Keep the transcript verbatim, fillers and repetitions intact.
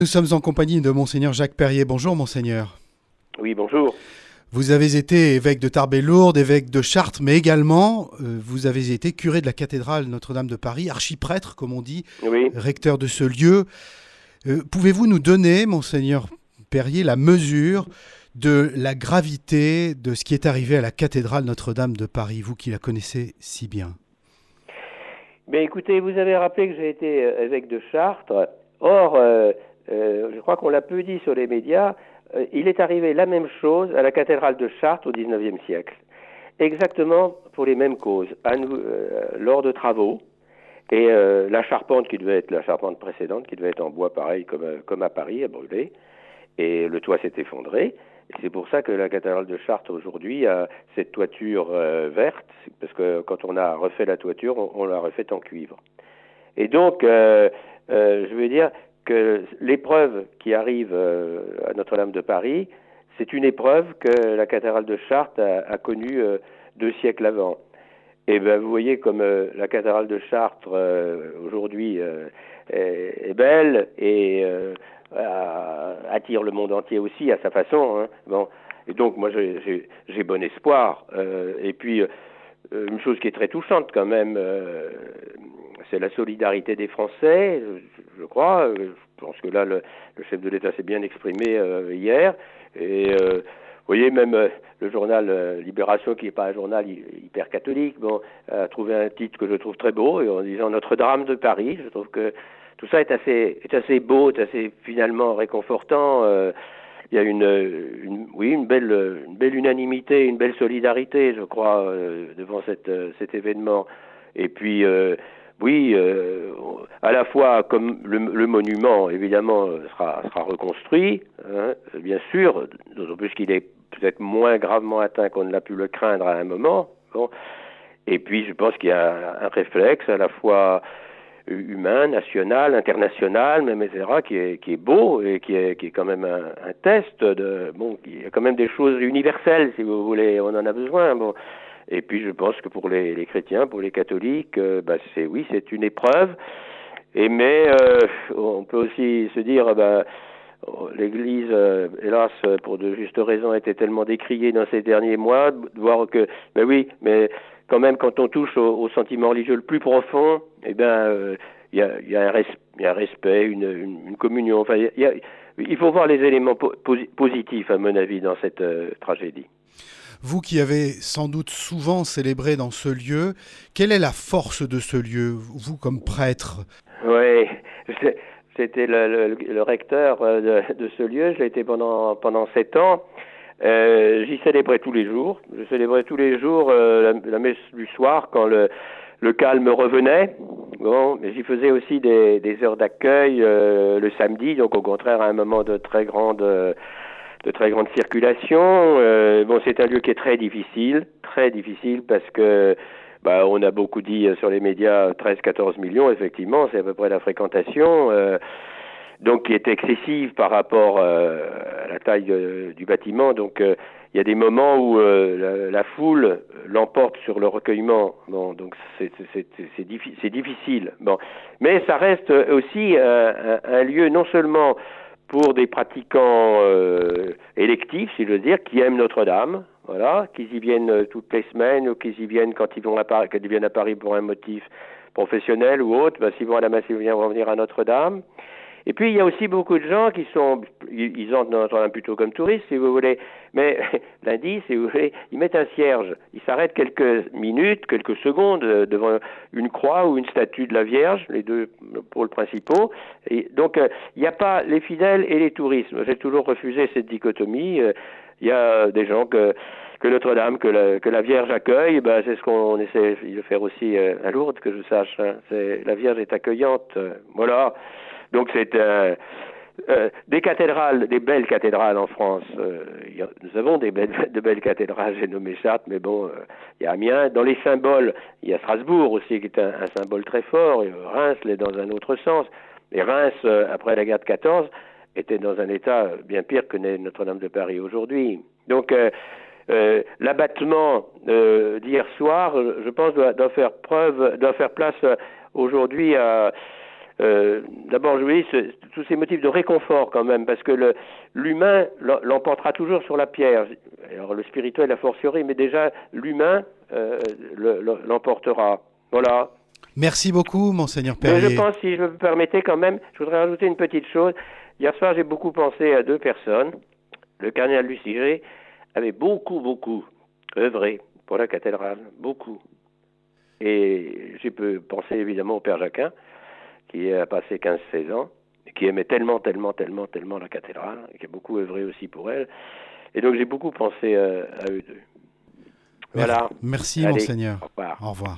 Nous sommes en compagnie de Monseigneur Jacques Perrier. Bonjour Monseigneur. Oui, bonjour. Vous avez été évêque de Tarbes-et-Lourdes, évêque de Chartres, mais également euh, vous avez été curé de la cathédrale Notre-Dame de Paris, archiprêtre comme on dit, Oui. recteur de ce lieu. Euh, Pouvez-vous nous donner, Monseigneur Perrier, la mesure de la gravité de ce qui est arrivé à la cathédrale Notre-Dame de Paris, vous qui la connaissez si bien? Ben écoutez, vous avez rappelé que j'ai été euh, évêque de Chartres. Or, euh, euh, je crois qu'on l'a peu dit sur les médias, euh, il est arrivé la même chose à la cathédrale de Chartres au dix-neuvième siècle. Exactement pour les mêmes causes, à nous, euh, lors de travaux. Et euh, la charpente qui devait être la charpente précédente, qui devait être en bois pareil comme, euh, comme à Paris, a brûlé. Et le toit s'est effondré. Et c'est pour ça que la cathédrale de Chartres aujourd'hui a cette toiture euh, verte, parce que quand on a refait la toiture, on, on l'a refait en cuivre. Et donc, euh, euh, je veux dire que l'épreuve qui arrive euh, à Notre-Dame de Paris, c'est une épreuve que la cathédrale de Chartres a, a connue euh, deux siècles avant. Et ben, vous voyez comme euh, la cathédrale de Chartres euh, aujourd'hui euh, est, est belle et euh, attire le monde entier aussi à sa façon. Hein. Bon, et donc moi j'ai, j'ai, j'ai bon espoir. Euh, et puis euh, une chose qui est très touchante quand même, euh, c'est la solidarité des Français. Je, je crois. Je pense que là le, le chef de l'État s'est bien exprimé euh, hier. Et euh, vous voyez, même euh, le journal euh, Libération, qui n'est pas un journal hyper catholique, bon, a trouvé un titre que je trouve très beau, et en disant Notre-Dame de Paris. Je trouve que tout ça est assez, est assez beau, est assez finalement réconfortant. Euh, il y a une, une, oui, une belle, une belle unanimité, une belle solidarité, je crois, euh, devant cette, euh, cet événement. Et puis, euh, oui, euh, à la fois comme le, le monument, évidemment, sera, sera reconstruit, hein, bien sûr, d'autant plus qu'il est peut-être moins gravement atteint qu'on ne l'a pu le craindre à un moment. Bon. Et puis, je pense qu'il y a un, un réflexe à la fois humain, national, international, même, et cetera, qui est, qui est beau et qui est, qui est quand même un, un test de, bon, il y a quand même des choses universelles, si vous voulez, on en a besoin, bon. Et puis, je pense que pour les, les chrétiens, pour les catholiques, euh, bah, c'est, oui, c'est une épreuve. Et mais, euh, on peut aussi se dire, bah, l'Église, euh, hélas, pour de justes raisons, a été tellement décriée dans ces derniers mois, de voir que, mais oui, mais quand même, quand on touche au, au sentiment religieux le plus profond, eh bien, euh, il y a, y a un res, y a un respect, une, une, une communion. Enfin, y a, y a, il faut voir les éléments po- positifs, à mon avis, dans cette euh, tragédie. Vous qui avez sans doute souvent célébré dans ce lieu, quelle est la force de ce lieu, vous comme prêtre? Oui, c'était le, le, le recteur de, de ce lieu, je l'ai été pendant, pendant sept ans. Euh, j'y célébrais tous les jours. Je célébrais tous les jours euh, la, la messe du soir quand le, le calme revenait. Bon, mais j'y faisais aussi des, des heures d'accueil euh, le samedi, donc au contraire à un moment de très grande de très grande circulation. Euh, bon, c'est un lieu qui est très difficile, très difficile parce que bah, on a beaucoup dit sur les médias treize à quatorze millions, effectivement, c'est à peu près la fréquentation. Euh, donc qui est excessive par rapport euh, à la taille euh, du bâtiment. Donc euh, il y a des moments où euh, la, la foule l'emporte sur le recueillement. Bon, donc c'est, c'est, c'est, c'est, diffi- c'est difficile. Bon, mais ça reste aussi euh, un, un lieu non seulement pour des pratiquants euh, électifs, si je veux dire, qui aiment Notre-Dame, voilà, qu'ils y viennent toutes les semaines ou qu'ils y viennent quand ils vont à Paris, quand ils viennent à Paris pour un motif professionnel ou autre, ben, s'ils vont à la messe, ils vont venir à Notre-Dame. Et puis, il y a aussi beaucoup de gens qui sont, ils entrent dans Notre-Dame plutôt comme touristes, si vous voulez, mais lundi, si vous voulez, ils mettent un cierge. Ils s'arrêtent quelques minutes, quelques secondes devant une croix ou une statue de la Vierge, les deux pôles principaux. Et donc, il n'y a pas les fidèles et les touristes. J'ai toujours refusé cette dichotomie. Il y a des gens que que Notre-Dame, que la, que la Vierge accueille, ben, c'est ce qu'on essaie de faire aussi à Lourdes, que je sache. Hein. C'est, la Vierge est accueillante. Voilà. Donc c'est euh, euh, des cathédrales, des belles cathédrales en France. Euh, y a, nous avons des belles, de belles cathédrales, j'ai nommé Chartres, mais bon, il euh, y a Amiens. Dans les symboles, il y a Strasbourg aussi, qui est un, un symbole très fort. Et Reims l'est dans un autre sens. Et Reims, euh, après la guerre de quatorze, était dans un état bien pire que n'est Notre-Dame de Paris aujourd'hui. Donc euh, euh, l'abattement euh, d'hier soir, je pense, doit, doit faire preuve, doit faire place euh, aujourd'hui à euh, d'abord, oui, ce, tous ces motifs de réconfort quand même, parce que le, l'humain l'emportera toujours sur la pierre. Alors le spirituel a fortiori, mais déjà l'humain euh, le, le, l'emportera. Voilà. Merci beaucoup, monseigneur Perrier. Mais je pense, si je me permettais quand même, je voudrais rajouter une petite chose. Hier soir, j'ai beaucoup pensé à deux personnes. Le cardinal Lustiger avait beaucoup, beaucoup œuvré pour la cathédrale, beaucoup. Et j'ai pu penser évidemment au Père Jacquin, qui a passé quinze seize ans, et qui aimait tellement, tellement, tellement, tellement la cathédrale, et qui a beaucoup œuvré aussi pour elle. Et donc j'ai beaucoup pensé à, à eux deux. Voilà. Merci, Allez, monseigneur. au revoir. Au revoir.